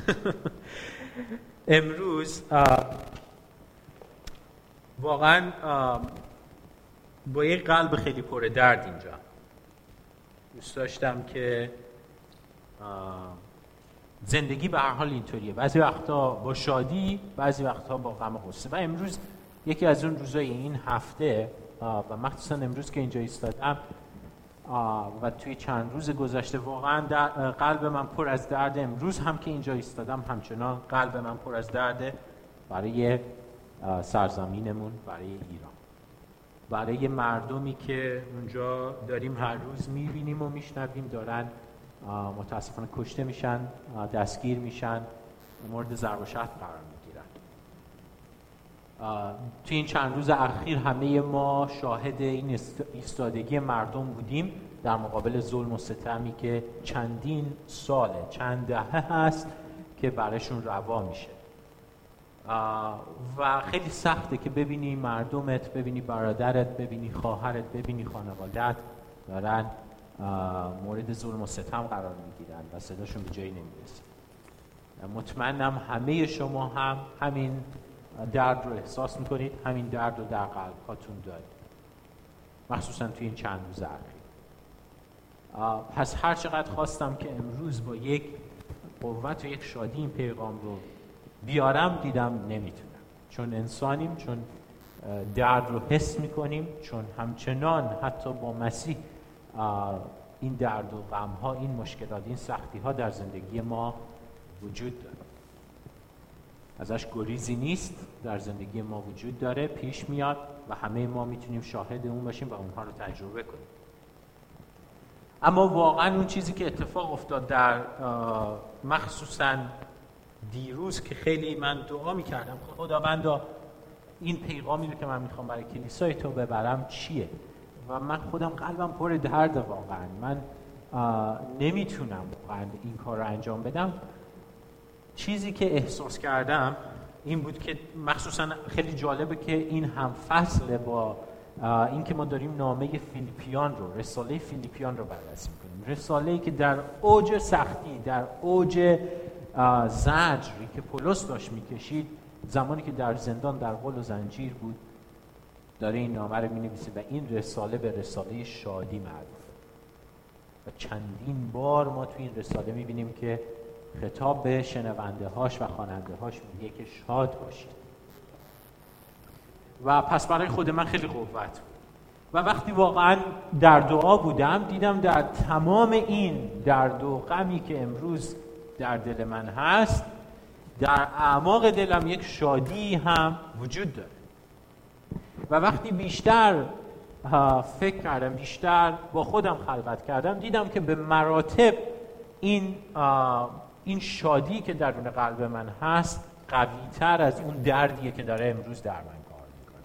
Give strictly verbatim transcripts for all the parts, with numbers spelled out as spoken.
امروز واقعا با یک قلب خیلی پر درد اینجا دوست داشتم که زندگی به هر حال اینطوریه، بعضی وقتا با شادی، بعضی وقتا با غم و غصه. و امروز یکی از اون روزای این هفته و مخصوصا امروز که اینجا ایستادم و توی چند روز گذشته واقعا قلب من پر از درد. امروز هم که اینجا ایستادم همچنان قلب من پر از درد برای سرزمینمون، برای ایران، برای مردمی که اونجا داریم هر روز میبینیم و میشنویم دارن متاسفانه کشته میشن، دستگیر میشن، مورد ضرب و شتم قرار میگیرن. توی این چند روز اخیر همه ما شاهد این ایستادگی مردم بودیم در مقابل ظلم و ستمی که چندین ساله، چند دهه هست که براشون روا میشه. و خیلی سخته که ببینی مردمت، ببینی برادرت، ببینی خواهرت، ببینی خانوادت دارن مورد ظلم و ستم قرار میگیرن و صداشون به جایی نمیرسه. مطمئنم همه شما هم همین درد رو احساس میکنید، همین درد رو در قلب هاتون دارید، مخصوصا توی این چند روز اخیر. پس هر چقدر خواستم که امروز با یک قوت و یک شادی این پیغام رو بیارم، دیدم نمیتونم، چون انسانیم، چون درد رو حس میکنیم، چون همچنان حتی با مسیح این درد و غم ها، این مشکلات، این سختی ها در زندگی ما وجود داره. ازش گریزی نیست، در زندگی ما وجود داره، پیش میاد و همه ما میتونیم شاهد اون باشیم و اونها رو تجربه کنیم. اما واقعا اون چیزی که اتفاق افتاد در مخصوصا دیروز که خیلی من دعا میکردم خداوندا این پیغامی رو که من میخوام برای کلیسای تو ببرم چیه؟ و من خودم قلبم پر درد، واقعا من نمیتونم واقعا این کار رو انجام بدم. چیزی که احساس کردم این بود که مخصوصا خیلی جالبه که این هم فصله با این که ما داریم نامه فیلیپیان رو، رساله فیلیپیان رو بررسی میکنیم، رساله‌ای که در اوج سختی، در اوج زجری که پولس داشت میکشید، زمانی که در زندان در غل و زنجیر بود، داره این نامه رو مینویسه و این رساله به رساله شادی معروفه. و چندین بار ما توی این رساله میبینیم که خطاب به شنونده هاش و خواننده هاش میگه که شاد باشید. و پس برای خود من خیلی قوت بود. و وقتی واقعا در دعا بودم دیدم در تمام این درد و غمی که امروز در دل من هست، در اعماق دلم یک شادی هم وجود داره. و وقتی بیشتر فکر کردم، بیشتر با خودم خلوت کردم، دیدم که به مراتب این این شادی که درون قلب من هست قوی‌تر از اون دردیه که داره امروز در من کار میکنه.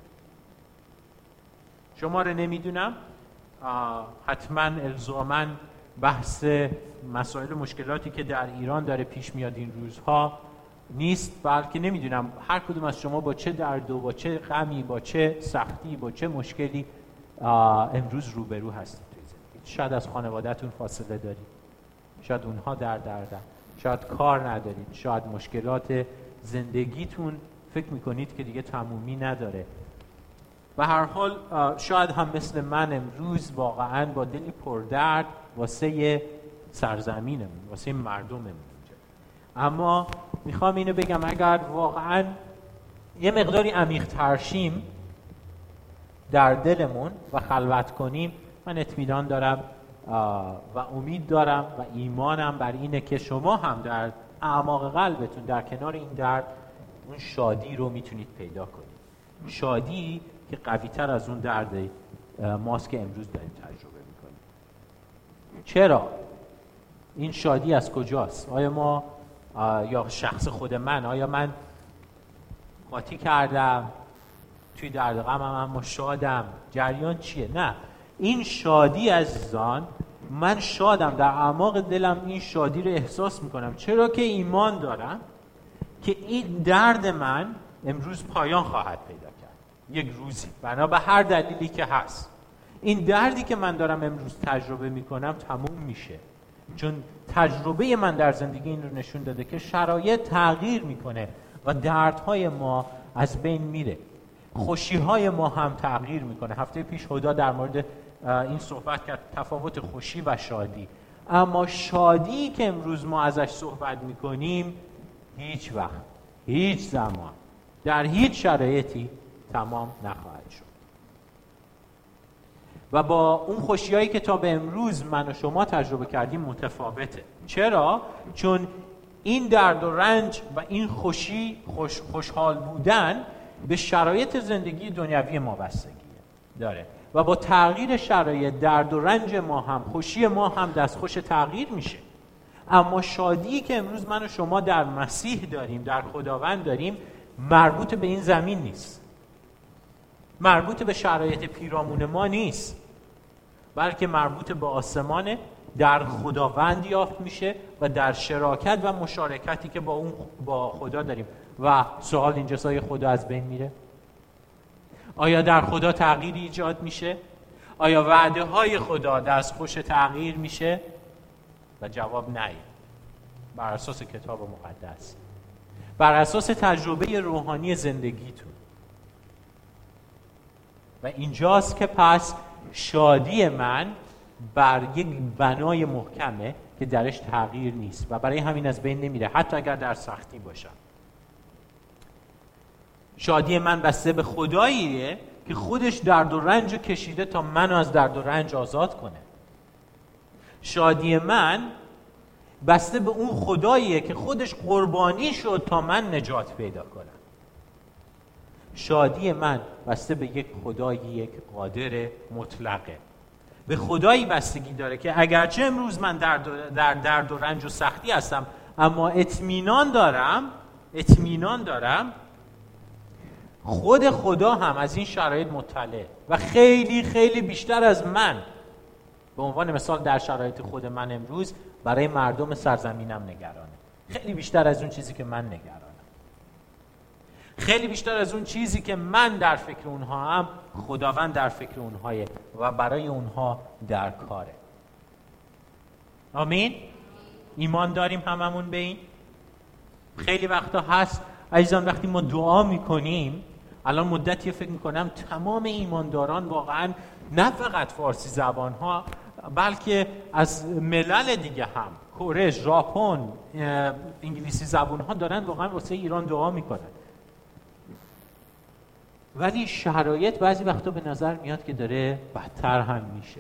شما رو نمیدونم، حتما الزاماً بحث مسائل و مشکلاتی که در ایران داره پیش میاد این روزها نیست، بلکه نمیدونم هر کدوم از شما با چه درد و با چه غمی، با چه سختی، با چه مشکلی امروز روبرو هستید توی زندگی. شاید از خانواده‌تون فاصله دارید، شاید اونها در دردن، شاید کار ندارید، شاید مشکلات زندگیتون فکر میکنید که دیگه تمومی نداره. به هر حال شاید هم مثل من امروز واقعا با دلی پردرد واسه سرزمینمون، واسه مردممون. اما میخوام اینو بگم اگر واقعا یه مقداری عمیق ترشیم در دلمون و خلوت کنیم، من اطمینان دارم و امید دارم و ایمانم بر اینه که شما هم در اعماق قلبتون در کنار این درد اون شادی رو میتونید پیدا کنید. شادی که قوی‌تر از اون درد ماست که امروز داریم تجربه میکنیم. چرا؟ این شادی از کجاست؟ آیا ما یا شخص خود من، آیا من قاطی کردم توی درد غمم اما شادم؟ جریان چیه؟ نه، این شادی عزیزان، من شادم، در اعماق دلم این شادی رو احساس میکنم. چرا که ایمان دارم که این درد من امروز پایان خواهد پیدا کرد، یک روزی، بنا به هر دلیلی که هست. این دردی که من دارم امروز تجربه میکنم تموم میشه چون تجربه من در زندگی این رو نشون داده که شرایط تغییر میکنه و دردهای ما از بین میره، خوشیهای ما هم تغییر میکنه. هفته پیش هدا در مورد این صحبت کرد، تفاوت خوشی و شادی. اما شادی که امروز ما ازش صحبت میکنیم هیچ وقت، هیچ زمان، در هیچ شرایطی تمام نخواهد شد و با اون خوشیایی که تا به امروز من و شما تجربه کردیم متفاوته. چرا؟ چون این درد و رنج و این خوشی، خوش، خوشحال بودن به شرایط زندگی دنیوی ما بستگی داره و با تغییر شرایط درد و رنج ما هم، خوشی ما هم دستخوش تغییر میشه. اما شادی که امروز من و شما در مسیح داریم، در خداوند داریم، مربوط به این زمین نیست، مربوط به شرایط پیرامون ما نیست، بلکه مربوط به آسمانه، در خداوند یافت میشه و در شراکت و مشارکتی که با اون با خدا داریم. و سوال اینجاست، آیا خدا از بین میره؟ آیا در خدا تغییری ایجاد میشه؟ آیا وعده های خدا دستخوش تغییر میشه؟ و جواب نه. بر اساس کتاب مقدس، بر اساس تجربه روحانی زندگیتون. و اینجاست که پس شادی من بر یک بنای محکمه که درش تغییر نیست و برای همین از بین نمیره، حتی اگر در سختی باشم. شادی من بسته به خداییه که خودش درد و رنج کشیده تا منو از درد و رنج آزاد کنه. شادی من بسته به اون خداییه که خودش قربانی شد تا من نجات پیدا کنم. شادی من بسته به یک خدایی، یک قادر مطلقه. به خدایی بستگی داره که اگرچه امروز من در در درد و رنج و سختی هستم، اما اطمینان دارم اطمینان دارم خود خدا هم از این شرایط مطلع و خیلی خیلی بیشتر از من. به عنوان مثال در شرایط خود من امروز برای مردم سرزمینم نگرانه، خیلی بیشتر از اون چیزی که من نگرانم، خیلی بیشتر از اون چیزی که من در فکر اونها هم، خداوند در فکر اونهایه و برای اونها در کاره. آمین؟ ایمان داریم هممون به این؟ خیلی وقتا هست عزیزان وقتی ما دعا میکنیم، الان مدتی فکر میکنم تمام ایمانداران واقعا نه فقط فارسی زبان ها بلکه از ملل دیگه هم، کره، ژاپن، انگلیسی زبان ها دارن واقعا واسه ایران دعا میکنن. ولی شرایط بعضی وقتا به نظر میاد که داره بدتر هم میشه.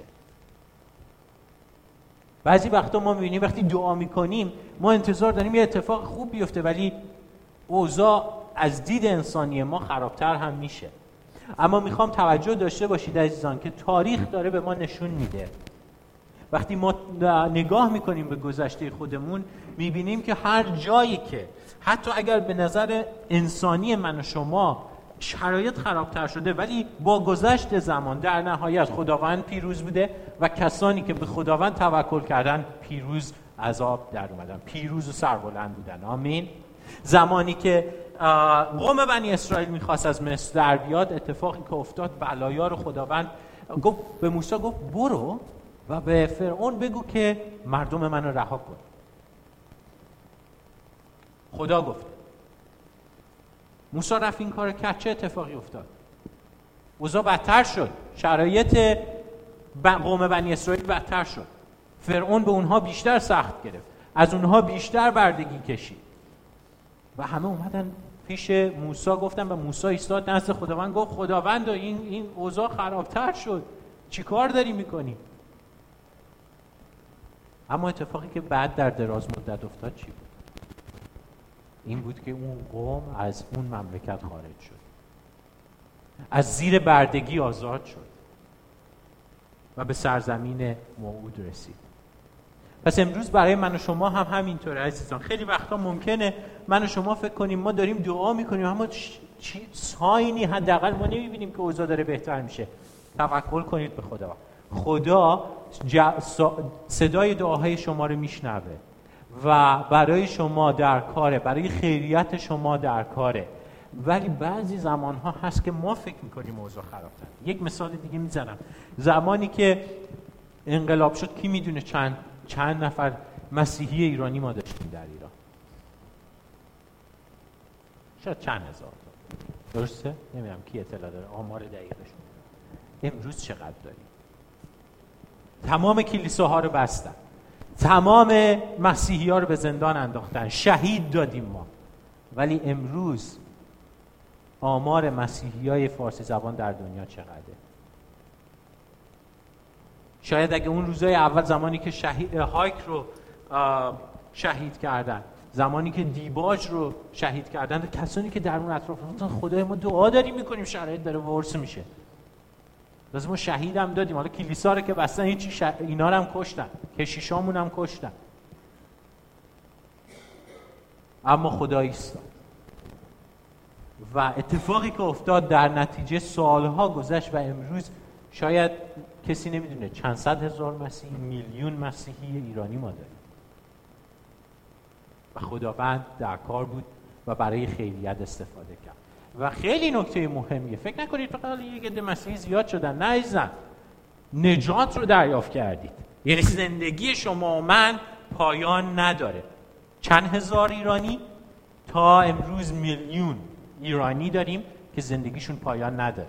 بعضی وقتا ما میبینیم وقتی دعا میکنیم ما انتظار داریم یه اتفاق خوب بیفته، ولی اوضاع از دید انسانی ما خرابتر هم میشه. اما میخوام توجه داشته باشید عزیزان که تاریخ داره به ما نشون میده، وقتی ما نگاه میکنیم به گذشته خودمون میبینیم که هر جایی که حتی اگر به نظر انسانی من و شما شرایط خرابتر شده، ولی با گذشت زمان در نهایت خداوند پیروز بوده و کسانی که به خداوند توکل کردن پیروز از آب در اومدن، پیروز و سربلند بودن. آمین. زمانی که قوم بنی اسرائیل میخواست از مصر در بیاد، اتفاقی که افتاد بلایا رو خداوند گفت به موسی، گفت برو و به فرعون بگو که مردم منو رها کن. خدا گفت. موسی رفت این کار کرد، چه اتفاقی افتاد؟ اوضاع بدتر شد، شرایط قوم بنی اسرائیل بدتر شد، فرعون به اونها بیشتر سخت گرفت، از اونها بیشتر بردگی کشید و همه اومدن پیش موسی گفتن و موسی ایستاد نزد خداوند، گفت خداوند این این اوضاع خرابتر شد، چی کار داری میکنی؟ اما اتفاقی که بعد در دراز مدت افتاد چی بود؟ این بود که اون قوم از اون مملکت خارج شد، از زیر بردگی آزاد شد و به سرزمین موعود رسید. پس امروز برای من و شما هم همینطوره عزیزان. خیلی وقتا ممکنه من و شما فکر کنیم ما داریم دعا میکنیم اما چی ساینی حداقل ما نمیبینیم که اوضاع داره بهتر میشه. توکل کنید به خدا. خدا صدای دعاهای شما رو میشنوه و برای شما در کاره، برای خیریت شما در کاره. ولی بعضی زمانها هست که ما فکر میکنیم اوضاع خرابتر. یک مثال دیگه میزنم. زمانی که انقلاب شد کی میدونه چند چند نفر مسیحی ایرانی ما داشتیم در ایران؟ شاید چند هزار تا. درسته؟ نمیدونم کی اطلاع داره آمار دقیقش. امروز چقدر داریم؟ تمام کلیساها رو بستن، تمام مسیحی ها رو به زندان انداختن، شهید دادیم ما. ولی امروز آمار مسیحی های فارسی زبان در دنیا چقدره؟ شاید اگه اون روزای اول زمانی که شهید هایک رو شهید کردن، زمانی که دیباج رو شهید کردن، کسانی که در اون اطراف گفتن خدای ما دعا داریم میکنیم شرایط داره ورس میشه، لازم ما شهید هم دادیم. حالا کلیسا رو که بستن هیچی ش... اینا رو هم کشتن، کشیشامون هم کشتن، اما خدا ایستاد. و اتفاقی که افتاد در نتیجه سالها گذشت و امروز شاید کسی نمیدونه چند صد هزار مسیحی، میلیون مسیحی ایرانی ما داریم و خداوند در کار بود و برای خیریت استفاده کرد. و خیلی نکته مهمیه، فکر نکنید فقط یک عده مسیحی زیاد شدن، نه عزیزم، نجات رو دریافت کردید. یعنی زندگی شما و من پایان نداره. چند هزار ایرانی تا امروز میلیون ایرانی داریم که زندگیشون پایان نداره،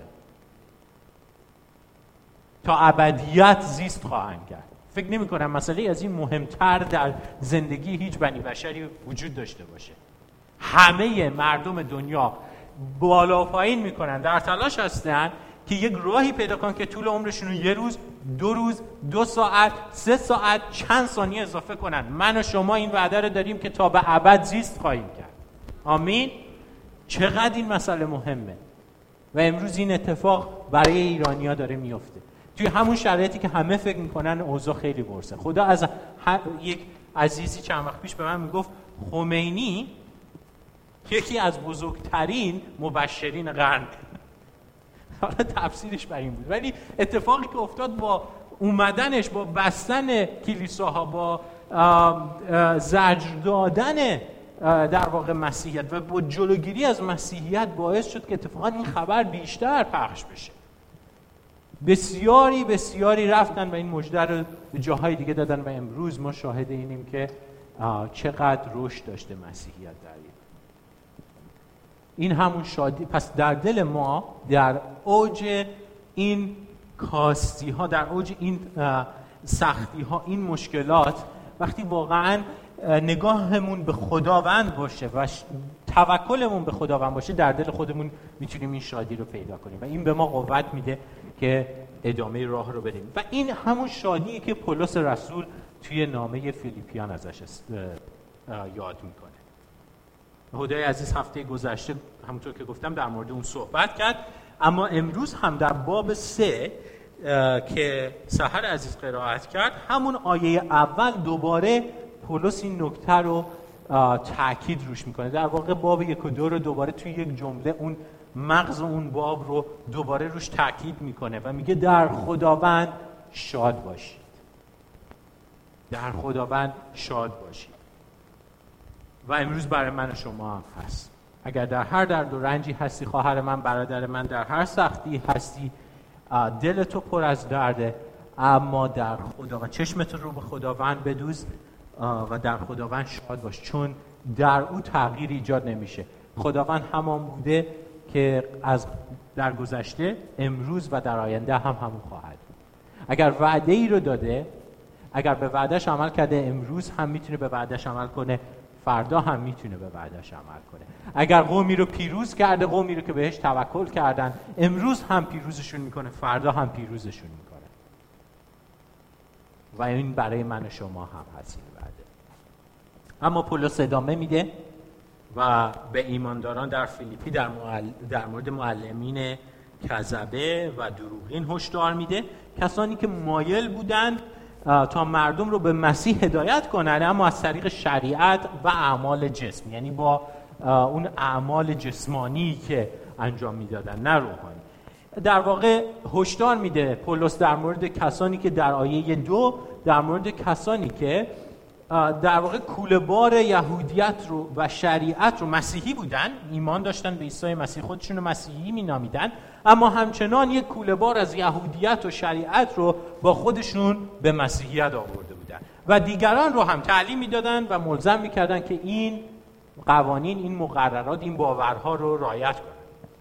تا ابدیت زیست خواهند کرد. فکر نمی کنم مسئله از این مهمتر در زندگی هیچ بنی بشری وجود داشته باشه. همه مردم دنیا بالا پایین میکنن، در تلاش هستن که یک راهی پیدا کنن که طول عمرشون رو یه روز، دو روز، دو ساعت، سه ساعت، چند ثانیه اضافه کنن. من و شما این وعده رو داریم که تا به ابد زیست خواهیم کرد. آمین. چقدر این مسئله مهمه و امروز این اتفاق برای ایرانی‌ها داره میفته توی همون شرایطی که همه فکر میکنن اوضاع خیلی ورسه. خدا از ه... یک عزیزی چند وقت پیش به من میگفت خمینی یکی از بزرگترین مبشرین قرن. حالا تفسیرش بر این بود، ولی اتفاقی که افتاد با اومدنش، با بستن کلیساها، با زجر دادن در واقع مسیحیت و با جلوگیری از مسیحیت باعث شد که اتفاقا این خبر بیشتر پخش بشه. بسیاری بسیاری رفتن و این مژده رو به جاهای دیگه دادن و امروز ما شاهد اینیم که چقدر رشد داشته مسیحیت در ایران. این همون شادی. پس در دل ما در اوج این کاستی ها، در اوج این سختی ها، این مشکلات، وقتی واقعا نگاهمون به خداوند باشه و توکلمون به خداوند باشه، در دل خودمون میتونیم این شادی رو پیدا کنیم و این به ما قوت میده که ادامه راه رو بریم. و این همون شادیه که پولس رسول توی نامه فیلیپیان ازش یاد میکنه. خدای عزیز هفته گذشته همونطور که گفتم در مورد اون صحبت کرد، اما امروز هم در باب سه که سحر عزیز قرائت کرد، همون آیه اول دوباره پولس این نکته رو تأکید روش میکنه. در واقع باب یک و دو رو دوباره توی یک جمله اون مغز اون باب رو دوباره روش تأکید میکنه و میگه در خداوند شاد باشید. در خداوند شاد باشید. و امروز برای من و شما هم هست. اگر در هر درد و رنجی هستی خواهر من، برادر من، در هر سختی هستی، دل تو پر از درده، اما در خدا، چشمت رو به خداوند بدوز و در خداوند شاد باش، چون در او تغییر ایجاد نمیشه. خداوند همان بوده که از در گذشته، امروز و در آینده هم همون خواهد بود. اگر وعده ای رو داده، اگر به وعدهش عمل کرده، امروز هم میتونه به وعدهش عمل کنه، فردا هم میتونه به وعدهش عمل کنه. اگر قومی رو پیروز کرده، قومی رو که بهش توکل کردن، امروز هم پیروزشون میکنه، فردا هم پیروزشون میکنه. و این برای من و شما هم هست این وعده. اما پولس ادامه میده و به ایمانداران در فیلیپی در, معل... در مورد معلمین کذبه و دروغین هشدار میده، کسانی که مایل بودند تا مردم رو به مسیح هدایت کنن، اما از طریق شریعت و اعمال جسم، یعنی با اون اعمال جسمانی که انجام میدادن، نه روحانی. در واقع هشدار میده پولس در مورد کسانی که در آیه دو، در مورد کسانی که در واقع کوله‌بار یهودیت رو و شریعت رو، مسیحی بودن، ایمان داشتن به عیسی مسیح، خودشون رو مسیحی مینامیدن، اما همچنان یک کوله‌بار از یهودیت و شریعت رو با خودشون به مسیحیت آورده بودن و دیگران رو هم تعلیم میدادن و ملزم میکردن که این قوانین، این مقررات، این باورها رو رعایت کنن.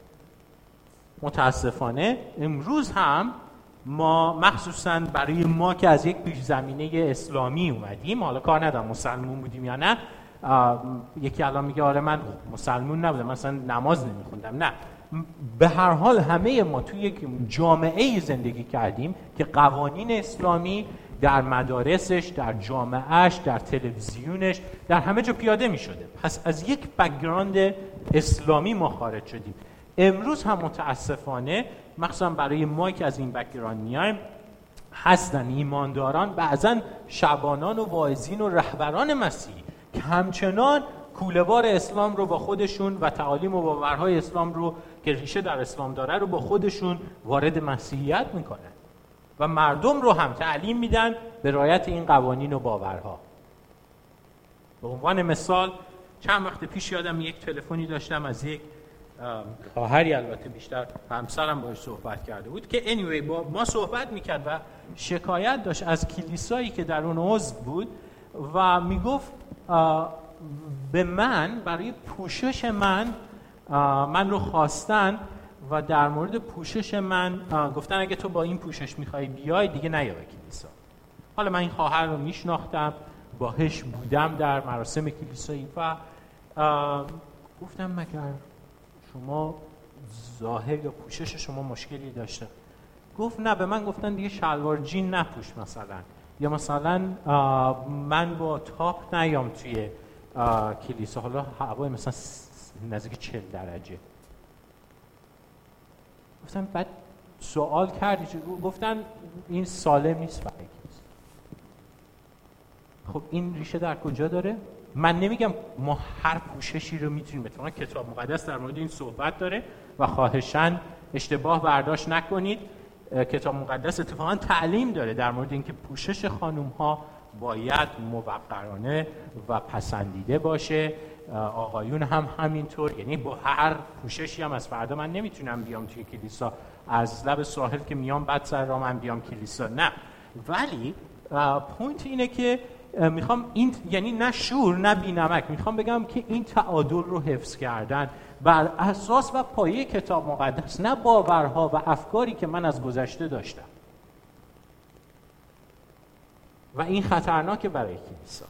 متاسفانه امروز هم ما مخصوصاً برای ما که از یک پیش زمینه اسلامی اومدیم، حالا کار ندارم مسلمون بودیم یا نه، یکی الان میگه آره من مسلمون نبودم، مثلا نماز نمیخوندم، نه، به هر حال همه ما توی یک جامعه زندگی کردیم که قوانین اسلامی در مدارسش، در جامعهش، در تلویزیونش، در همه جا پیاده می شده. پس از یک بک‌گراند اسلامی ما خارج شدیم. امروز هم متاسفانه مخصوصا برای ما که از این بک‌گراند میایم هستن ایمانداران، بعضن شبانان و واعظین و رهبران مسیحی که همچنان کوله‌بار اسلام رو با خودشون و تعالیم و باورهای اسلام رو که ریشه در اسلام داره رو با خودشون وارد مسیحیت میکنن و مردم رو هم تعلیم میدن به رعایت این قوانین و باورها. به عنوان مثال چند وقت پیش یادم یک تلفنی داشتم از یک خواهری، البته بیشتر همسرم باهاش صحبت کرده بود، که anyway با ما صحبت میکرد و شکایت داشت از کلیسایی که در اون عضو بود و میگفت به من برای پوشش من من رو خواستن و در مورد پوشش من گفتن اگه تو با این پوشش میخوای بیای دیگه نیا به کلیسا. حالا من این خواهر رو میشناختم، باهاش بودم در مراسم کلیسایی و گفتم مگر شما ظاهر یا پوشش شما مشکلی داشته؟ گفت نه، به من گفتن دیگه شلوار جین نپوش مثلا، یا مثلا من با تاپ نیام توی کلیسا، حالا هوای مثلا نزدیک چهل درجه. گفتم بعد سوال کردی، گفتن این سالم نیست برای کلیسا. خب این ریشه در کجا داره؟ من نمیگم ما هر پوششی رو میتونیم بتونیم، کتاب مقدس در مورد این صحبت داره و خواهشاً اشتباه برداشت نکنید. کتاب مقدس اتفاقاً تعلیم داره در مورد اینکه پوشش خانم‌ها باید موقرانه و پسندیده باشه، آقایون هم همینطور. یعنی با هر پوششی هم از فردا من نمیتونم بیام توی کلیسا، از لب ساحل که میام بعد سر را من بیام کلیسا، نه. ولی پوینت اینه که میخوام این، یعنی نه شور نه بی‌نمک، میخوام بگم که این تعادل رو حفظ کردن بر اساس و پایه کتاب مقدس، نه باورها و افکاری که من از گذشته داشتم. و این خطرناکه برای کلیسا.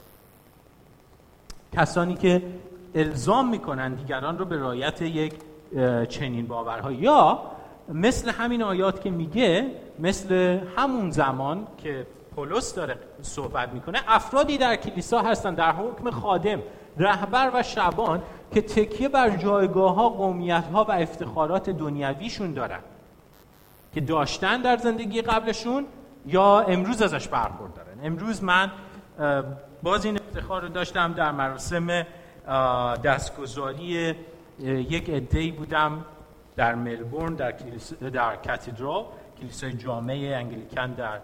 کسانی که الزام میکنن دیگران رو به رعایت یک چنین باورها، یا مثل همین آیات که میگه، مثل همون زمان که پولس داره صحبت میکنه، افرادی در کلیسا هستن در حکم خادم، رهبر و شبان که تکیه بر جایگاه‌ها، قومیت‌ها و افتخارات دنیویشون دارن که داشتن در زندگی قبلشون یا امروز ازش برخوردارن. امروز من باز این افتخار رو داشتم در مراسم دستگذاری یک عده‌ای بودم در ملبورن، در در کاتدرال، کلیسای جامعه انگلیکن در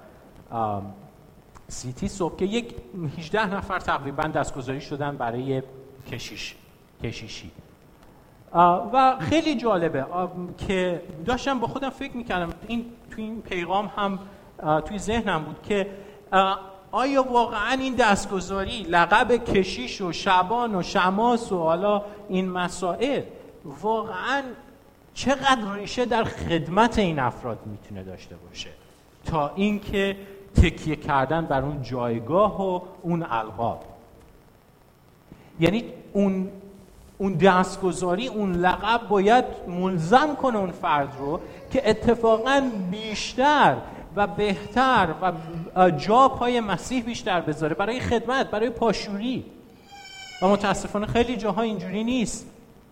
سیتی صبح، که یک هجده نفر تقریبا دستگذاری شدن برای کشیش کشیشی و خیلی جالبه که داشتم با خودم فکر میکردم، این توی این پیغام هم توی ذهنم بود که آیا واقعا این دستگذاری، لقب کشیش و شبان و شماس و حالا این مسائل واقعا چقدر ریشه در خدمت این افراد میتونه داشته باشه تا اینکه تکیه کردن بر اون جایگاه و اون القاب. یعنی اون اون دستگذاری، اون لقب باید ملزم کنه اون فرد رو که اتفاقاً بیشتر و بهتر و جا پای مسیح بیشتر بذاره برای خدمت، برای پاشوری. و متاسفانه خیلی جاها اینجوری نیست.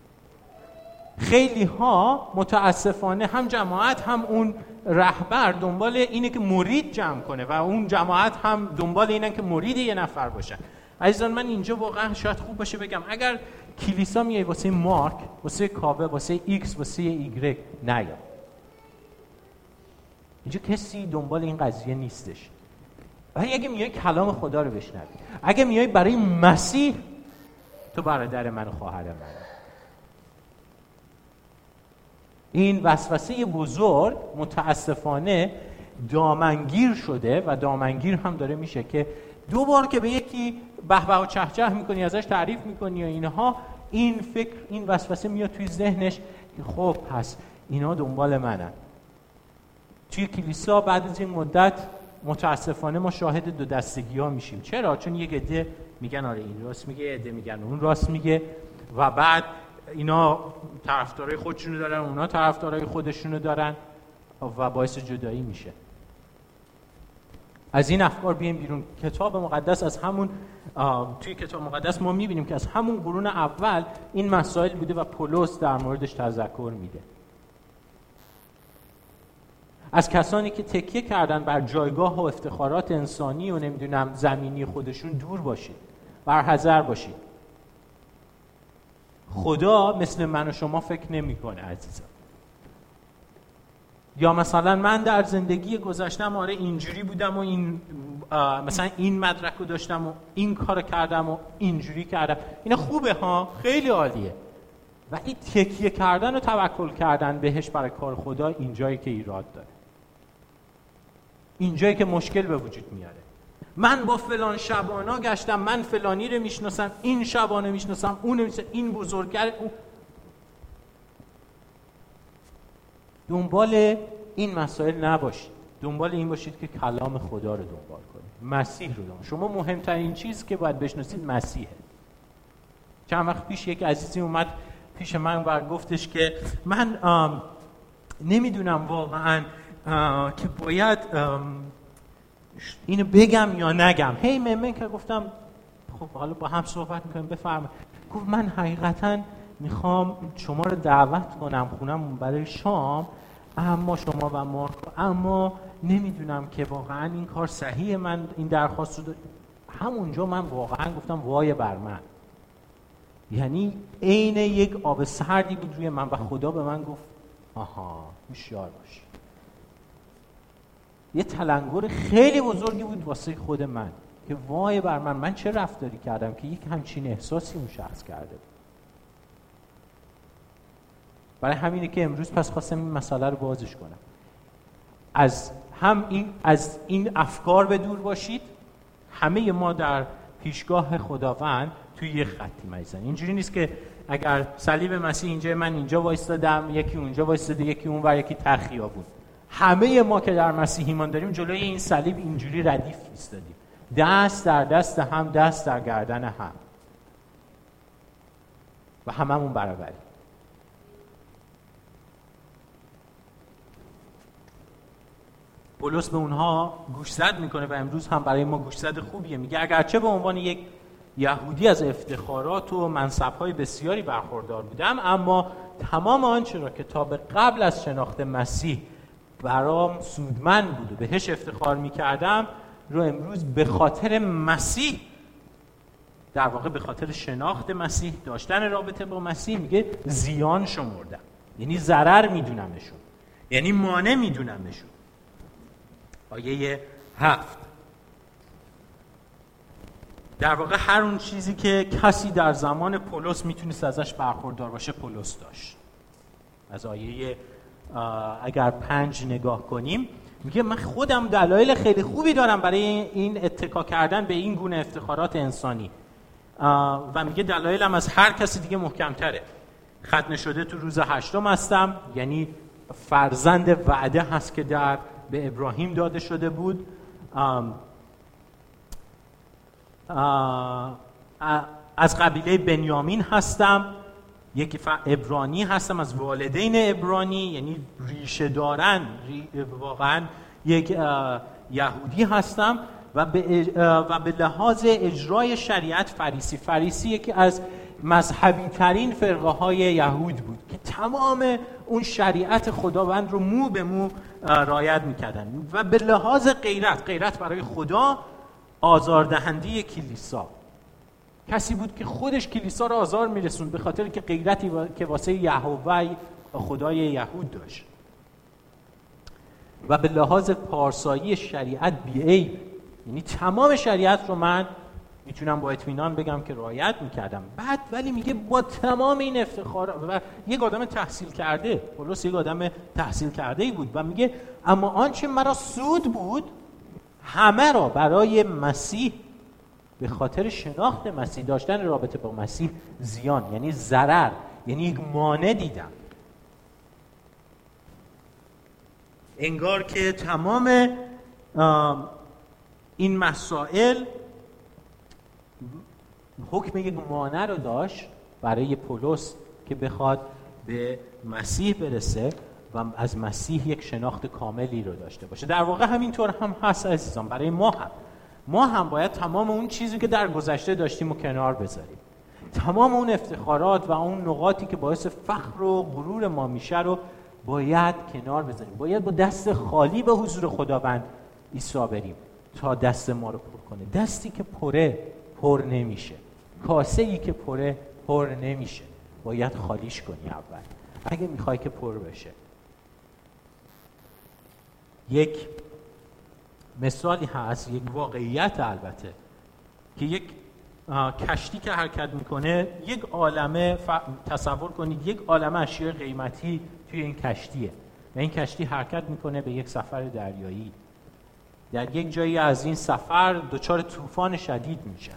خیلی ها متاسفانه هم جماعت هم اون رهبر دنبال اینه که مرید جمع کنه و اون جماعت هم دنبال اینه که مرید یه نفر باشه. عزیزان من اینجا واقعا شاید خوب باشه بگم اگر کلیسا میای واسه مارک، واسه کاوه، واسه ایکس، واسه ایگرگ، نیا. اینجا کسی دنبال این قضیه نیستش. ولی اگه میای کلام خدا رو بشنوی، اگه میای برای مسیح، تو برادر من و خواهر من. این وسوسه بزرگ متاسفانه دامنگیر شده و دامنگیر هم داره میشه که دو بار که به یکی به به و چه چه میکنی، ازش تعریف میکنی و اینها، این فکر، این وسوسه میاد توی ذهنش که خب پس اینا دنبال منن. توی کلیسا بعد از این مدت متاسفانه ما شاهد دو دستگی ها میشیم. چرا؟ چون یک عده میگن آره این راست میگه، یه عده میگن اون راست میگه و بعد اینا طرفدارای خودشونو دارن، اونا طرفدارای خودشونو دارن و باعث جدایی میشه. از این افکار بیایم بیرون. کتاب مقدس از همون توی کتاب مقدس ما میبینیم که از همون قرون اول این مسائل بوده و پولس در موردش تذکر میده. از کسانی که تکیه کردن بر جایگاه و افتخارات انسانی و نمیدونم زمینی خودشون دور باشید، برحذر باشید. خدا مثل من و شما فکر نمیکنه عزیزان. یا مثلا من در زندگی گذشتم آره اینجوری بودم و این مثلا این مدرک رو داشتم و این کار کردم و اینجوری کردم، اینا خوبه ها، خیلی عالیه، ولی تکیه کردن و توکل کردن بهش برای کار خدا اینجایی که ایراد داره، اینجایی که مشکل به وجود میاره. من با فلان شبانا گشتم، من فلانی رو میشناسم، این شبانه میشناسم، اون میشناسم، این بزرگتر، اون. دنبال این مسائل نباشید، دنبال این باشید که کلام خدا رو دنبال کنید، مسیح رو دنبال. شما مهمترین چیز که باید بشناسید مسیحه. چند وقت پیش یک عزیزی اومد پیش من و گفتش که من نمیدونم واقعا که باید اینو بگم یا نگم. هی من من که گفتم خب حالا با هم صحبت میکنیم، بفرمایید. گفت من حقیقتا میخوام شما رو دعوت کنم خونم برای شام، اما شما و مارک، اما نمیدونم که واقعا این کار صحیحه، من این درخواست رو دارم. همونجا من واقعا گفتم وای بر من، یعنی عین یک آب سردی بود روی من و خدا به من گفت آها هوشیار باش. یه تلنگر خیلی بزرگی بود واسه خود من که وای بر من، من چه رفتاری کردم که یک همچین احساسی اون شخص کرده بود. برای همینه که امروز پس خواستم این مسئله رو بازش کنم. از هم این از این افکار به دور باشید. همه ما در پیشگاه خداوند توی یک خطی میزنیم. اینجوری نیست که اگر صلیب مسیح اینجا، من اینجا وایستادم، یکی اونجا وایستاده، یکی اونور، یکی ته خیابون. همه ما که در مسیح ایمان داریم جلوی این صلیب اینجوری ردیف ایستادیم، دست در دست هم، دست در گردن هم و هممون برابریم. پولس به اونها گوشزد میکنه و امروز هم برای ما گوشزد خوبیه. میگه اگرچه به عنوان یک یهودی از افتخارات و منصب‌های بسیاری برخوردار بودم، اما تمام آنچه را که تا به قبل از شناخت مسیح برام سودمند بود و بهش افتخار میکردم رو امروز به خاطر مسیح، در واقع به خاطر شناخت مسیح، داشتن رابطه با مسیح، میگه زیان شمردم. یعنی ضرر میدونمشون، یعنی مانع میدونمشون. آیه هفت، در واقع هر اون چیزی که کسی در زمان پولس میتونست ازش برخوردار باشه پولس داشت. از آیه اگر پنج نگاه کنیم میگه من خودم دلایل خیلی خوبی دارم برای این اتکا کردن به این گونه افتخارات انسانی و میگه دلایلم از هر کسی دیگه محکم‌تره. ختنه شده تو روز هشتم هستم، یعنی فرزند وعده هست که در به ابراهیم داده شده بود. آم آم از قبیله بنیامین هستم، یکی عبرانی هستم، از والدین عبرانی، یعنی ریشه دارن، واقعا یک یهودی هستم و به و به لحاظ اجرای شریعت فریسی. فریسی یکی از مذهبی ترین فرقه های یهود بود که تمام اون شریعت خداوند رو مو به مو رعایت میکردن و به لحاظ غیرت، غیرت برای خدا، آزاردهنده کلیسا. کسی بود که خودش کلیسا رو آزار میرسوند به خاطر که غیرتی که واسه یهوه خدای یهود داشت و به لحاظ پارسایی شریعت بی‌عیب، یعنی تمام شریعت رو من میتونم با اطمینان بگم که رعایت میکردم. بعد ولی میگه با تمام این افتخار و یک آدم تحصیل کرده، پولس یک آدم تحصیل کرده ای بود و میگه اما آنچه مرا سود بود همه را برای مسیح به خاطر شناخت مسیح، داشتن رابطه با مسیح زیان، یعنی ضرر، یعنی یک مانع دیدم. انگار که تمام این مسائل حکم یک مانع رو داشت برای پولس که بخواد به مسیح برسه و از مسیح یک شناخت کاملی رو داشته باشه. در واقع همینطور هم هست عزیزان، برای ما هم ما هم باید تمام اون چیزی که در گذشته داشتیم رو کنار بذاریم. تمام اون افتخارات و اون نقاطی که باعث فخر و غرور ما میشه رو باید کنار بذاریم. باید با دست خالی به حضور خداوند عیسی بریم تا دست ما رو پر کنه. دستی که پره پر نمیشه، کاسه ای که پره پر نمیشه، باید خالیش کنی اول اگه میخوای که پر بشه. یک مثالی هست، یک واقعیت البته، که یک کشتی که حرکت میکنه، یک عالمه ف... تصور کنید یک عالمه اشیاء قیمتی توی این کشتیه و این کشتی حرکت میکنه به یک سفر دریایی. در یک جایی از این سفر دچار طوفان شدید میشه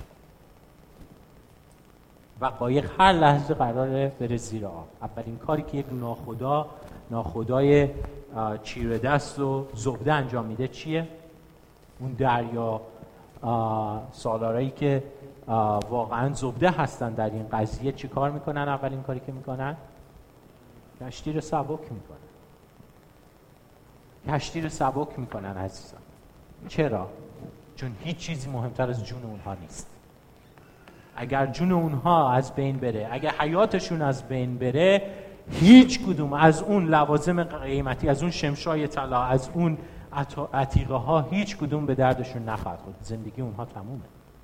و قایق هر لحظه قراره بره زیر آب. اولین کاری که یک ناخدا ناخدای چیره دست و زبده انجام میده چیه؟ اون دریا سالارایی که واقعا زبده هستن در این قضیه چی کار میکنن؟ اولین کاری که میکنن کشتی رو سبک میکنن. کشتی رو سبک میکنن عزیزان. چرا؟ چون هیچ چیزی مهمتر از جون اونها نیست. اگر جون اونها از بین بره، اگر حیاتشون از بین بره، هیچ کدوم از اون لوازم قیمتی، از اون شمشای طلا، از اون عتیقه ها، هیچ کدوم به دردشون نخواهد خورد. زندگی اونها تمومه.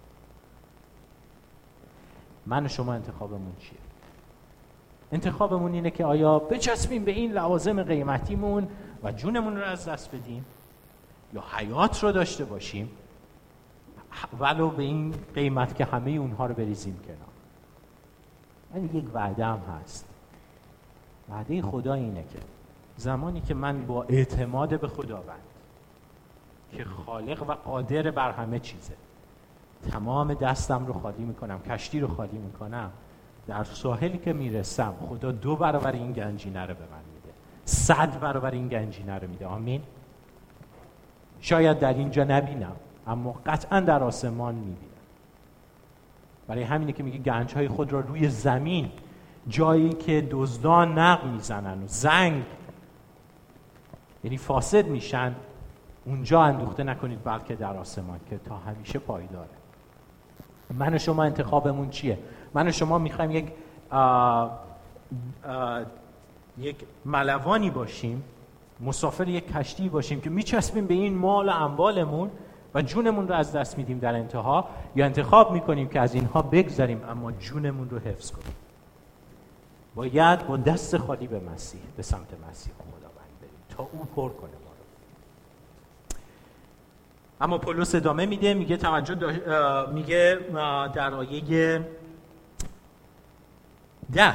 من و شما انتخابمون چیه؟ انتخابمون اینه که آیا بچسبیم به این لوازم قیمتیمون و جونمون رو از دست بدیم، یا حیات رو داشته باشیم ولو به این قیمت که همه اونها رو بریزیم کنار. ولی یک وعده هم هست. وعده خدا اینه که زمانی که من با اعتماد به خداوند که خالق و قادر بر همه چیزه تمام دستم رو خالی میکنم، کشتی رو خالی میکنم، در ساحلی که میرسم خدا دو برابر این گنجینه رو به من میده، صد برابر این گنجینه رو میده. آمین. شاید در اینجا نبینم اما قطعا در آسمان میبینم. برای همینه که میگه گنجهای خود را روی زمین، جایی که دزدان نق میزنن و زنگ یعنی فاسد میشن، اونجا اندوخته نکنید بلکه در آسمان که تا همیشه پایداره. من و شما انتخابمون چیه؟ من و شما میخوایم یک آه آه یک ملوانی باشیم، مسافر یک کشتی باشیم که میچسبیم به این مال و اموالمون و جونمون رو از دست میدیم در انتها، یا انتخاب میکنیم که از اینها بگذریم اما جونمون رو حفظ کنیم؟ باید با دست خالی به مسیح، به سمت مسیح خداوند بریم تا او پر کنه ما رو. اما پولس ادامه میده، میگه توجه دا... میگه در آیه ده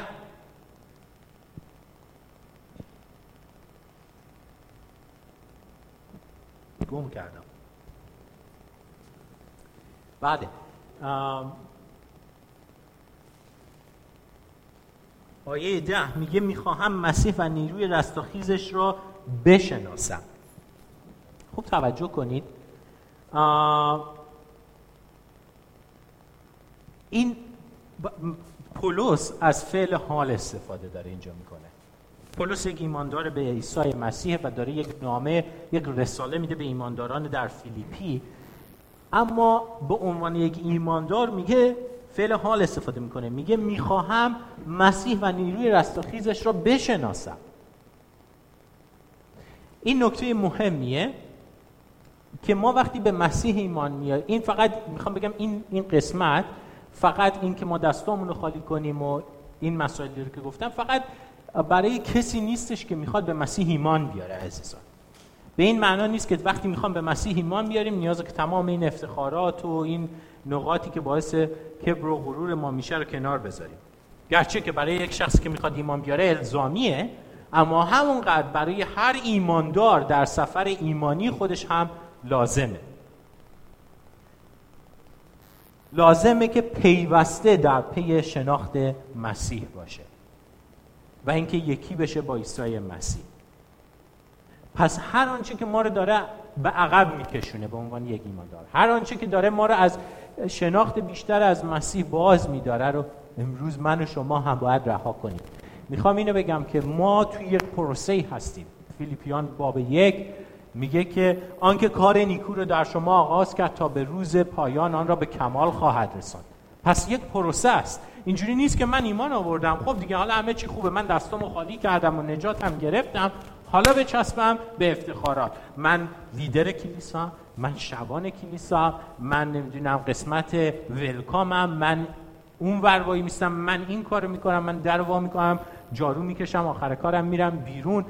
گم کردم. بعد آیه ده میگه میخواهم مسیح و نیروی رستاخیزش را بشناسم. خوب توجه کنید، این پولس از فعل حال استفاده داره اینجا میکنه. پولس یک ایماندار به عیسی مسیح و داره یک نامه، یک رساله میده به ایمانداران در فیلیپی، اما به عنوان یک ایماندار میگه فعل حال استفاده میکنه، میگه میخواهم مسیح و نیروی رستاخیزش را بشناسم. این نکته مهمیه که ما وقتی به مسیح ایمان میاریم، این فقط میخوام بگم این این قسمت فقط این که ما دستامون رو خالی کنیم و این مسائلی رو که گفتم فقط برای کسی نیستش که میخواد به مسیح ایمان بیاره عزیزان. به این معنا نیست که وقتی میخوام به مسیح ایمان بیاریم نیازه که تمام این افتخارات و این نقاطی که باعث کبر و غرور ما میشه رو کنار بذاریم. گرچه که برای یک شخصی که میخواد ایمان بیاره الزامیه، اما همونقدر برای هر ایماندار در سفر ایمانی خودش هم لازمه. لازمه که پیوسته در پی شناخت مسیح باشه و اینکه یکی بشه با عیسی مسیح. پس هر آنچه که ما رو داره به عقب میکشونه به عنوان یک ایماندار، هر آنچه که داره ما رو از شناخت بیشتر از مسیح باز میداره رو امروز من و شما هم باید رها کنیم. میخوام اینو بگم که ما توی یک پروسه‌ای هستیم. فیلیپیان باب یک میگه که آنکه کار نیکو رو در شما آغاز کرد تا به روز پایان آن را به کمال خواهد رساند. پس یک پروسه است. اینجوری نیست که من ایمان آوردم خب دیگه حالا همه چی خوبه، من دستامو خالی کردم و نجاتم گرفتم، حالا بچسبم به افتخارات. من لیدر کلیسا، من شبان کلیسا، من نمیدونم قسمت ولکامم، من اون ور وای میستم، من این کارو میکنم، من در وا میکنم، جارو میکشم، آخر کارم میرم بیرون،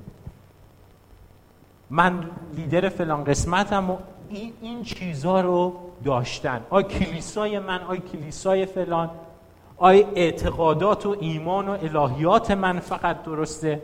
من لیدر فلان قسمتم و این, این چیزا رو داشتن. آی کلیسای من، آی کلیسای فلان، آی اعتقادات و ایمان و الهیات من فقط درسته.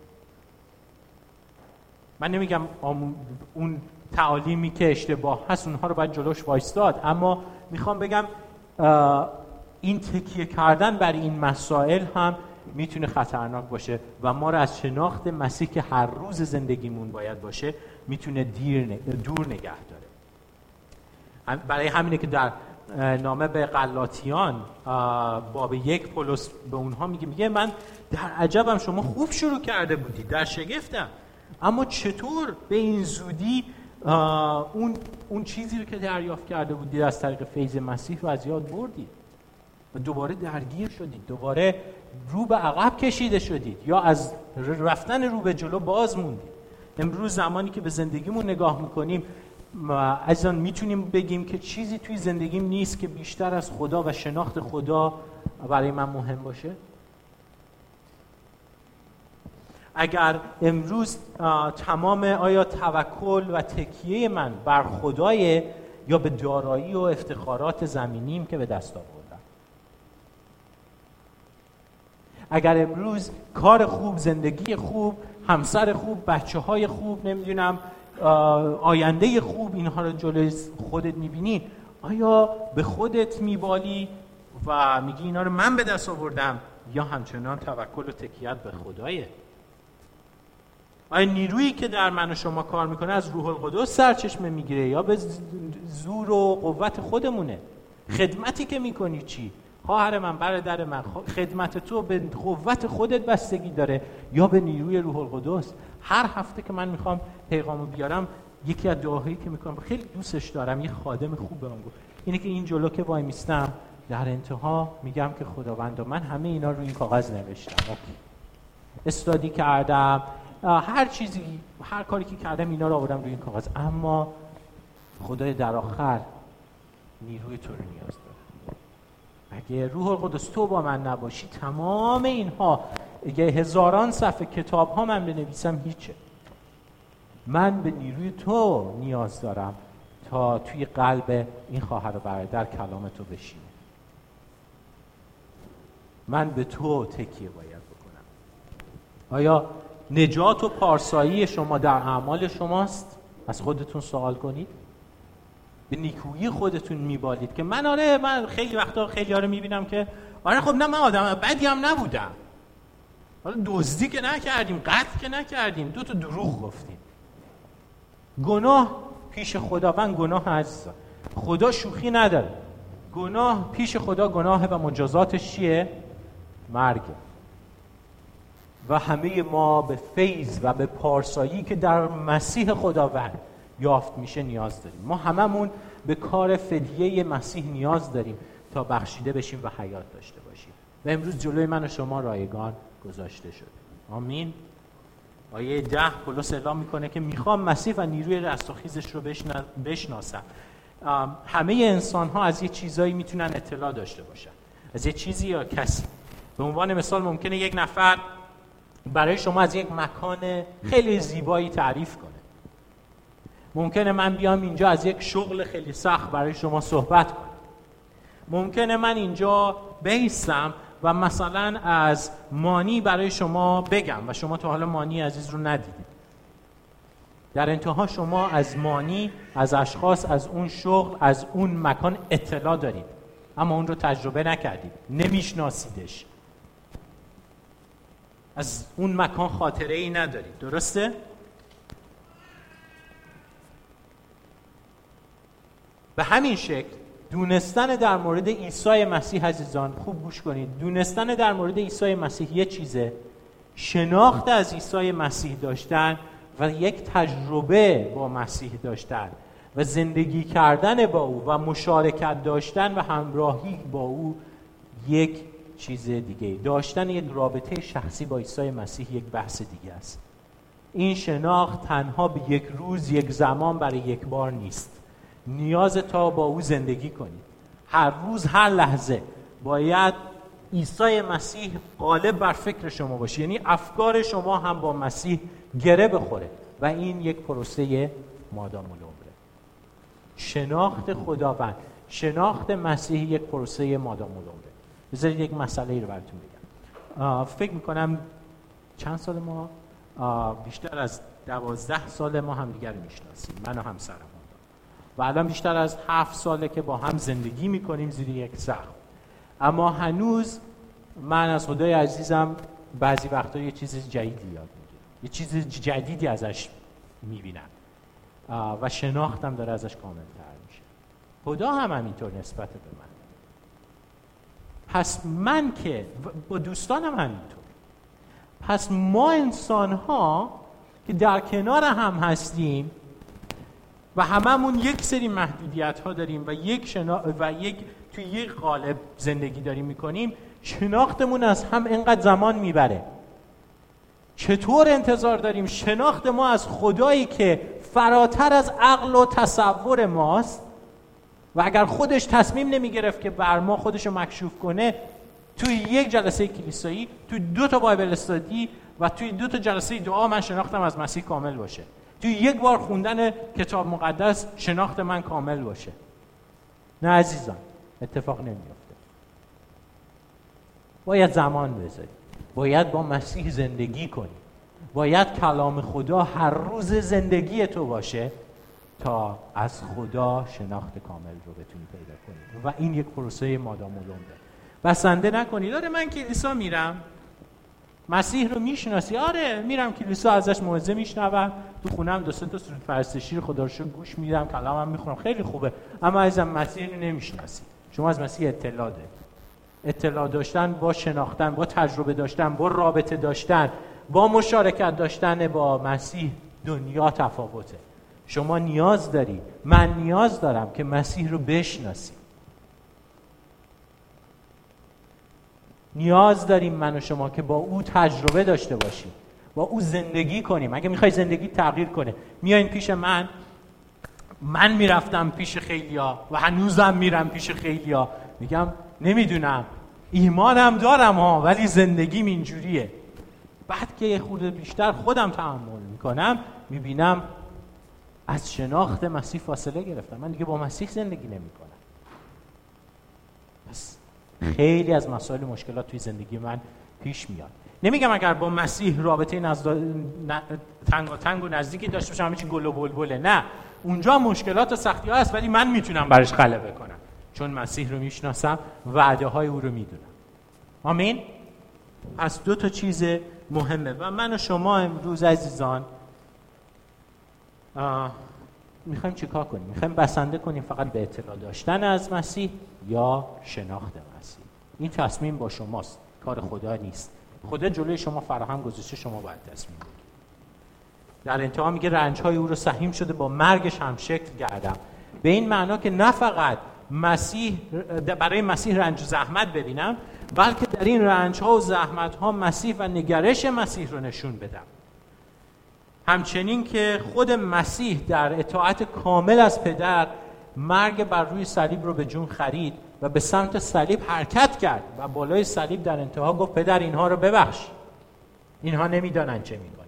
من نمیگم اون تعالیمی که اشتباه هست اونها رو باید جلوش وایستاد، اما میخوام بگم این تکیه کردن بر این مسائل هم میتونه خطرناک باشه و ما رو از شناخت مسیح که هر روز زندگیمون باید باشه میتونه دیر دور نگه داره. برای همینه که در نامه به غلاطیان باب یک پولس به اونها میگه میگه من در عجبم شما خوب شروع کرده بودید، در شگفتم، اما چطور به این زودی اون اون چیزی رو که دریافت کرده بودید از طریق فیض مسیح رو از یاد بردید و دوباره درگیر شدید، دوباره رو به عقب کشیده شدید یا از رفتن رو به جلو باز موندید. امروز زمانی که به زندگیمون نگاه میکنیم عزیزان میتونیم بگیم که چیزی توی زندگیم نیست که بیشتر از خدا و شناخت خدا برای من مهم باشه. اگر امروز تمام آیا توکل و تکیه من بر خدای یا به دارایی و افتخارات زمینیم که به دست آوردم، اگر امروز کار خوب، زندگی خوب، همسر خوب، بچه های خوب، نمیدونم آینده خوب، اینها رو جلوی خودت میبینی، آیا به خودت میبالی و میگی اینا رو من به دست آوردم یا همچنان توکل و تکیت به خدایه؟ آیا نیرویی که در من و شما کار میکنه از روح القدس سرچشمه میگیره یا به زور و قوت خودمونه؟ خدمتی که میکنی چی؟ خواهر من، برادر من، خدمت تو به قوت خودت بستگی داره یا به نیروی روح القدس؟ هر هفته که من میخوام پیغامو بیارم یکی از دعاهایی که میکنم خیلی دوستش دارم، یه خادم خوب بهم گفت اینه که این جلو که وای میستم در انتها میگم که خداوندا من همه اینا رو این کاغذ نوشتم، استادی کردم، هر چیزی، هر کاری که کردم اینا رو آوردم روی این کاغذ، اما خدای در آخر نیروی تو رو نیاز داره. اگه روح القدس تو با من نباشی تمام اینها، اگه هزاران صفحه کتاب ها من بنویسم هیچه. من به نیروی تو نیاز دارم تا توی قلب این خواهر و برادر کلام تو بشینه. من به تو تکیه باید بکنم. آیا نجات و پارسایی شما در اعمال شماست؟ از خودتون سوال کنید. به نیکویی خودتون میبالید که من آره من خیلی وقتا خیلی ها رو میبینم که آره خب نه من آدم بدی هم نبودم، حالا دزدی که نکردیم، قتل که نکردیم، دو تا دروغ گفتیم. گناه پیش خداوند گناه عزیزان، خدا شوخی نداره. گناه پیش خدا گناه و مجازاتش چیه؟ مرگه. و همه ما به فیض و به پارسایی که در مسیح خداوند یافت میشه نیاز داریم. ما هممون به کار فدیه مسیح نیاز داریم تا بخشیده بشیم و حیات داشته باشیم و امروز جلوی من و شما رایگان گذاشته شده. آمین. آیه ده پولس اعلام میکنه که میخوام مسیح و نیروی رستاخیزش رو بشناسم. همه انسان ها از یه چیزایی میتونن اطلاع داشته باشن، از یه چیزی یا کسی. به عنوان مثال ممکنه یک نفر برای شما از یک مکان خیلی زیبایی تعریف کنه. ممکنه من بیام اینجا از یک شغل خیلی سخت برای شما صحبت کنم. ممکنه من اینجا بیستم و مثلا از مانی برای شما بگم و شما تا حالا مانی عزیز رو ندیدید. در انتها شما از مانی، از اشخاص، از اون شغل، از اون مکان اطلاع دارید، اما اون رو تجربه نکردید، نمیشناسیدش، از اون مکان خاطره ای ندارید. درسته؟ به همین شکل دونستن در مورد عیسی مسیح، عزیزان خوب گوش کنید، دونستن در مورد عیسی مسیح یه چیزه، شناخت از عیسی مسیح داشتن و یک تجربه با مسیح داشتن و زندگی کردن با او و مشارکت داشتن و همراهی با او یک چیز دیگه. داشتن یک رابطه شخصی با عیسی مسیح یک بحث دیگه است. این شناخت تنها به یک روز، یک زمان، برای یک بار نیست. نیاز تا با او زندگی کنید. هر روز، هر لحظه باید عیسی مسیح غالب بر فکر شما باشه، یعنی افکار شما هم با مسیح گره بخوره و این یک پروسه مادام العمره. شناخت خداوند، شناخت مسیح یک پروسه مادام العمره. بذارید یک مسئله رو براتون بگم. فکر میکنم چند سال ما، بیشتر از دوازده سال ما هم دیگر میشناسیم، من و همسرم، و الان بیشتر از هفت ساله که با هم زندگی میکنیم زیر یک سقف. اما هنوز من از خدای عزیزم بعضی وقتا یه چیز جدیدی یاد میگیرم، یه چیز جدیدی ازش میبینم و شناختم داره ازش کامل‌تر میشه. خدا هم همینطور نسبت به من. پس من که با دوستانم همینطور. پس ما انسان ها که در کنار هم هستیم و هممون یک سری محدودیت ها داریم و یک شنا... و یک توی یک قالب زندگی داریم میکنیم، شناختمون از هم اینقدر زمان میبره. چطور انتظار داریم شناخت ما از خدایی که فراتر از عقل و تصور ماست و اگر خودش تصمیم نمیگرفت که بر ما خودشو مکشوف کنه، توی یک جلسه کلیسایی، توی دو تا بایبل استادی و توی دو تا جلسه دعا من شناختم از مسیح کامل باشه. توی یک بار خوندن کتاب مقدس شناخت من کامل باشه. نه عزیزان، اتفاق نمیافته. باید زمان بذاری، باید با مسیح زندگی کنی، باید کلام خدا هر روز زندگی تو باشه تا از خدا شناخت کامل رو بتونی پیدا کنی. و این یک پروسه مادام العمره. بسنده نکنی داره من کلیسا میرم، مسیح رو میشناسی؟ آره میرم کلیسا، ازش موعظه میشنوم، تو خونم دو سه تا سرود پرستشی رو خدا رو شکر گوش میدم، کلامم میخونم، خیلی خوبه. اما عزیزم مسیح رو نمیشناسی. شما از مسیح اطلاع داری. اطلاع داشتن با شناختن، با تجربه داشتن، با رابطه داشتن، با مشارکت داشتن با مسیح دنیا تفاوته. شما نیاز داری، من نیاز دارم که مسیح رو بشناسی. نیاز داریم من و شما که با او تجربه داشته باشیم، با او زندگی کنیم. اگه میخوای زندگی تغییر کنه، میایین پیش من، من میرفتم پیش خیلیا و هنوزم میرم پیش خیلیا، میگم نمیدونم، ایمانم دارم ها، ولی زندگیم اینجوریه. بعد که یه خورده بیشتر خودم تحمل میکنم، میبینم از شناخت مسیح فاصله گرفتم، من دیگه با مسیح زندگی نمیکنم. پس خیلی از مسائل و مشکلات توی زندگی من پیش میاد. نمیگم اگر با مسیح رابطه نزد... ن... تنگ و تنگ و نزدیکی داشته باشم همه چی گل و بلبله، نه، اونجا مشکلات و سختی ها هست، ولی من میتونم برش غلبه کنم چون مسیح رو میشناسم، وعده های او رو میدونم. آمین. پس دو تا چیز مهمه و من و شما امروز عزیزان میخوایم چیکار کنیم؟ میخوایم بسنده کنیم فقط به اطلاع داشتن از مسیح یا شناخت مسیح؟ این تصمیم با شماست، کار خدا نیست. خدا جلوی شما فراهم گذاشته، شما باید تصمیم بگیرید. در انتها میگه رنج‌های او رو سهیم شده با مرگش هم شکل گردم. به این معنا که نه فقط مسیح برای مسیح رنج و زحمت ببینم، بلکه در این رنج‌ها و زحمت‌ها مسیح و نگرش مسیح رو نشون بدم. همچنین که خود مسیح در اطاعت کامل از پدر مرگ بر روی صلیب رو به جون خرید و به سمت صلیب حرکت کرد و بالای صلیب در انتها گفت پدر اینها رو ببخش، اینها نمیدانن چه میکنن.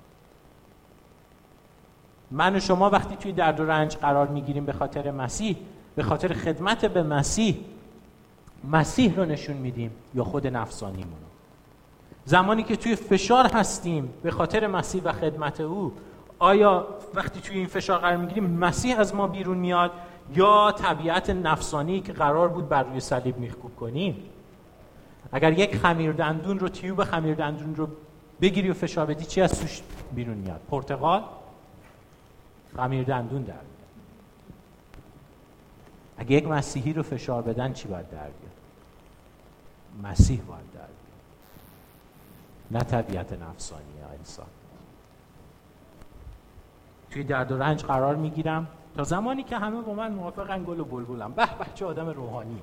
من و شما وقتی توی درد و رنج قرار میگیریم به خاطر مسیح، به خاطر خدمت به مسیح، مسیح رو نشون میدیم یا خود نفسانیمون رو؟ زمانی که توی فشار هستیم به خاطر مسیح و خدمت او، آیا وقتی توی این فشار قرار میگیریم مسیح از ما بیرون میاد یا طبیعت نفسانی که قرار بود بر روی صلیب میخکوب کنیم؟ اگر یک خمیر دندون رو تیوب خمیر دندون رو بگیری و فشار بدی چی از توش بیرون میاد؟ پرتقال؟ خمیر دندون در میاد. اگه یک مسیحی رو فشار بدن چی باید در بیاد؟ مسیح باید در بیاد، نه طبیعت نفسانی انسان. توی درد و رنج قرار میگیرم تا زمانی که همه با من موافقن گل و بلبلم، به به چه آدم روحانی.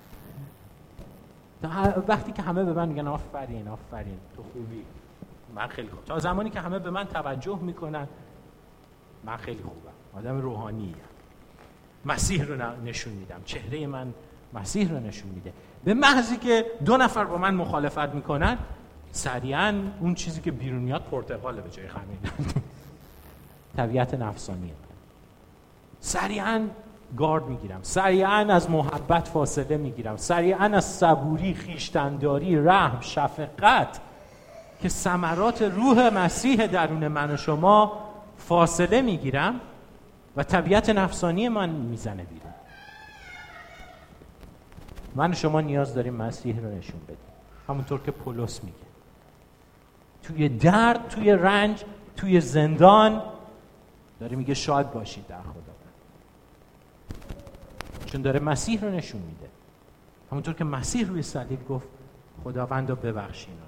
وقتی که همه به من میگن آفرین آفرین تو خوبی، من خیلی خوب. تا زمانی که همه به من توجه میکنن من خیلی خوبم، آدم روحانیه. مسیح رو نشون میدم، چهره من مسیح رو نشون میده. به محضی که دو نفر با من مخالفت میکنن سریعا اون چیزی که بیرون میاد پرتقاله به جای خمیر دندون. طبیعت نفسانیه. سریعا گارد میگیرم، سریعا از محبت فاصله میگیرم، سریعا از صبوری، خویشتن‌داری، رحم، شفقت که ثمرات روح مسیح درون من و شما فاصله میگیرم و طبیعت نفسانی من میزنه بیرون. من و شما نیاز داریم مسیح رو نشون بدیم، همونطور که پولس میگه توی درد، توی رنج، توی زندان داره میگه شاد باشید در خدا، چون داره مسیح رو نشون میده. همونطور که مسیح روی صلیب گفت خداوندا ببخش اینا.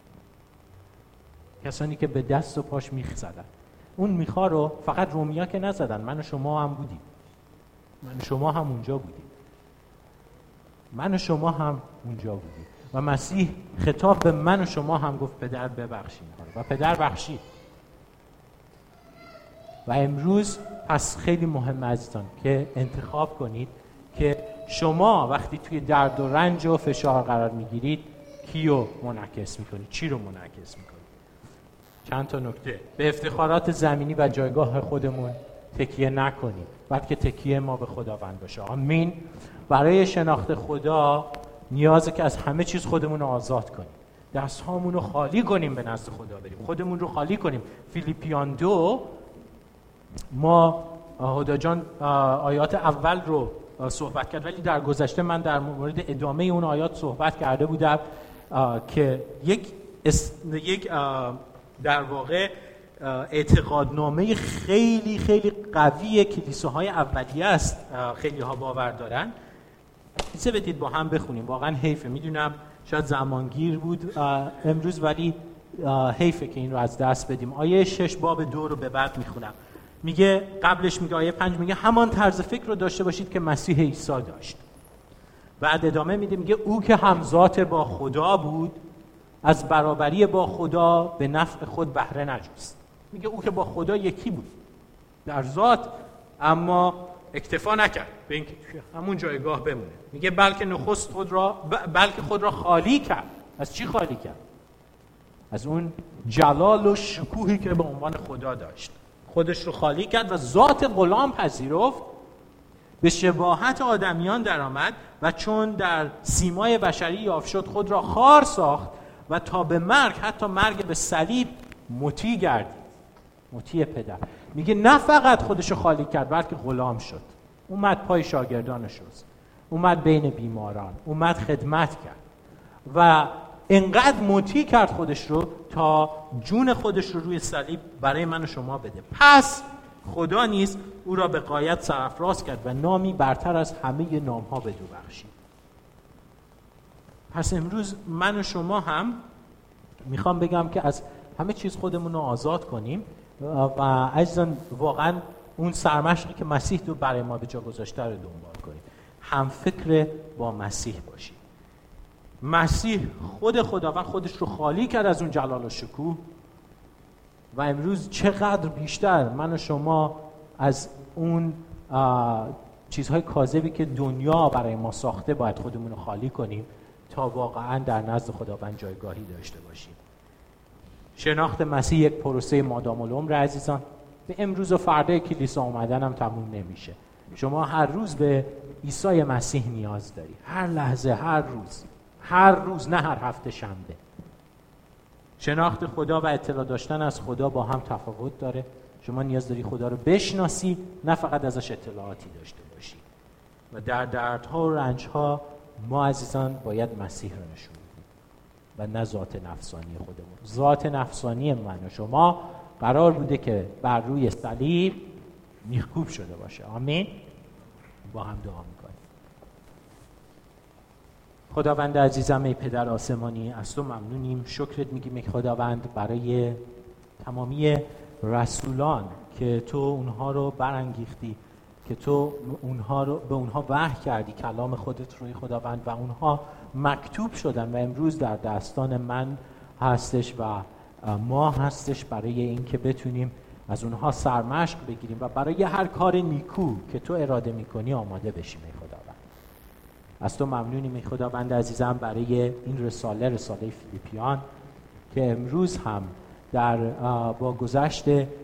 کسانی که به دست و پاش میخ زدن، اون میخا رو فقط رومیا که نزدن، من و شما هم بودیم، من و شما هم اونجا بودیم، من و شما هم اونجا بودیم و مسیح خطاب به من و شما هم گفت پدر ببخش اینها و پدر بخشید. و امروز پس خیلی مهمه عزیزان که انتخاب کنید که شما وقتی توی درد و رنج و فشار قرار میگیرید کیو منعکس میکنید، چی رو منعکس میکنید. چند تا نکته: به افتخارات زمینی و جایگاه خودمون تکیه نکنید، بلکه تکیه ما به خداوند باشه. آمین. برای شناخت خدا نیازه که از همه چیز خودمون رو آزاد کنیم، دست هامون رو خالی کنیم، به نزد خدا بریم، خودمون رو خالی کنیم. فیلیپیان دو ما هدا جان آیات اول رو صحبت کرد، ولی در گذشته من در مورد ادامه اون آیات صحبت کرده بودم که یک یک در واقع اعتقادنامه خیلی خیلی قوی کلیساهای اولیه است. خیلی ها باور دارن. کیسه بدید با هم بخونیم، واقعا حیفه، میدونم شاید زمانگیر بود امروز ولی حیفه که این رو از دست بدیم. آیه شش باب دو رو به بعد میخونم. میگه قبلش میگه آیه پنج میگه همان طرز فکر رو داشته باشید که مسیح عیسی داشت. بعد ادامه میده میگه او که همذات با خدا بود از برابری با خدا به نفع خود بهره نجست. میگه او که با خدا یکی بود در ذات، اما اکتفا نکرد به اینکه همون جایگاه بمونه. میگه بلکه نخست خود را بلکه خود را خالی کرد. از چی خالی کرد؟ از اون جلال و شکوهی که به عنوان خدا داشت. خودش رو خالی کرد و ذات غلام پذیرفت، به شباهت آدمیان درآمد و چون در سیمای بشری یافت شد خود را خوار ساخت و تا به مرگ، حتی مرگ به صلیب، مطیع گردید. مطیع پدر. میگه نه فقط خودش رو خالی کرد بلکه غلام شد. اومد پای شاگردانش شست، اومد بین بیماران، اومد خدمت کرد و انقدر مطیع کرد خودش رو تا جون خودش رو روی صلیب برای من و شما بده. پس خدا نیز او را به غایت سرافراز کرد و نامی برتر از همه نام‌ها بدو بخشید. پس امروز من و شما هم میخوام بگم که از همه چیز خودمون رو آزاد کنیم و عزیزان واقعا اون سرمشقی که مسیح رو برای ما به جا گذاشته رو دنبال کنیم. هم فکر با مسیح باشیم. مسیح خود خداوند خودش رو خالی کرد از اون جلال و شکوه و امروز چقدر بیشتر من و شما از اون چیزهای کاذبی که دنیا برای ما ساخته باید خودمون رو خالی کنیم تا واقعا در نزد خداوند جایگاهی داشته باشیم. شناخت مسیح یک پروسه مادام العمر عزیزان. به امروز و فردا کلیسا اومدن هم تموم نمیشه. شما هر روز به عیسی مسیح نیاز داری، هر لحظه، هر روز، هر روز، نه هر هفته شنبه. شناخت خدا و اطلاع داشتن از خدا با هم تفاوت داره. شما نیاز داری خدا رو بشناسی، نه فقط ازش اطلاعاتی داشته باشی. و در دردها و رنجها ما عزیزان باید مسیح رو نشون بدیم و نه ذات نفسانی خودمون. ذات نفسانی من و شما قرار بوده که بر روی صلیب میخکوب شده باشه. آمین. با هم دعا میکنیم. خداوند عزیزم، ای پدر آسمانی، از تو ممنونیم، شکرت میگیم ای خداوند برای تمامی رسولان که تو اونها رو برانگیختی، که تو اونها رو به اونها وحی کردی کلام خودت روی خداوند و اونها مکتوب شدن و امروز در دستان من هستش و ما هستش برای این که بتونیم از اونها سرمشق بگیریم و برای هر کار نیکو که تو اراده میکنی آماده بشیم ای خداوند. از تو ممنونیم ای خداوند عزیزم برای این رساله، رساله فیلیپیان، که امروز هم در با گذشت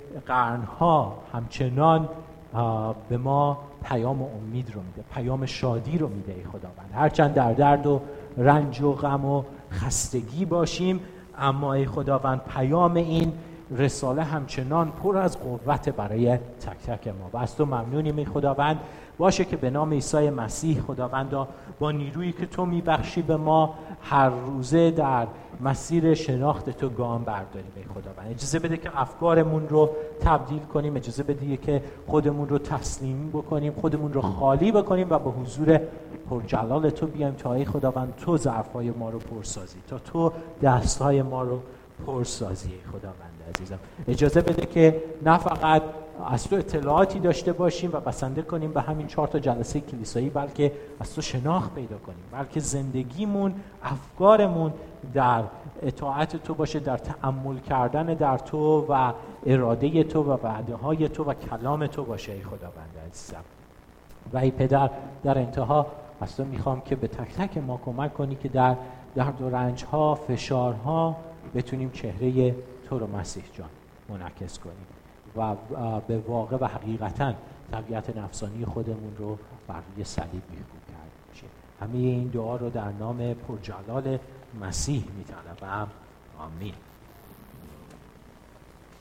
قرنها همچنان به ما پیام امید رو میده، پیام شادی رو میده ای خداوند. هرچند در درد و رنج و غم و خستگی باشیم، اما ای خداوند پیام این رساله همچنان پر از قوت برای تک تک ما. و از تو ممنونیم ای خداوند. باشه که به نام عیسی مسیح خداوندا با نیرویی که تو میبخشی به ما هر روزه در مسیر شناخت تو گام برداریم ای خداوند. اجازه بده که افکارمون رو تبدیل کنیم، اجازه بده که خودمون رو تسلیم بکنیم، خودمون رو خالی بکنیم و به حضور پرجلال تو بیایم تا ای خداوند تو ظرفای ما رو پرسازی، تا تو دستهای ما رو پرسازی ای خداوند عزیزم. اجازه بده که نه فقط از تو اطلاعاتی داشته باشیم و بسنده کنیم به همین چهار تا جلسه کلیسایی، بلکه از تو شناخت پیدا کنیم، بلکه زندگیمون، افکارمون در اطاعت تو باشه، در تأمل کردن در تو و اراده تو و وعده های تو و کلام تو باشه ای خداوند عزیزم. و ای پدر، در انتها از تو میخوام که به تک تک ما کمک کنی که در درد و رنج ها، فشارها بتونیم چهره تو رو مسیح جان منعکس کنیم و به واقع و حقیقتا طبیعت نفسانی خودمون رو بر روی صلیب میخکوب کرده باشیم. همه این دعا رو در نام پرجلال مسیح میطلبم. آمین.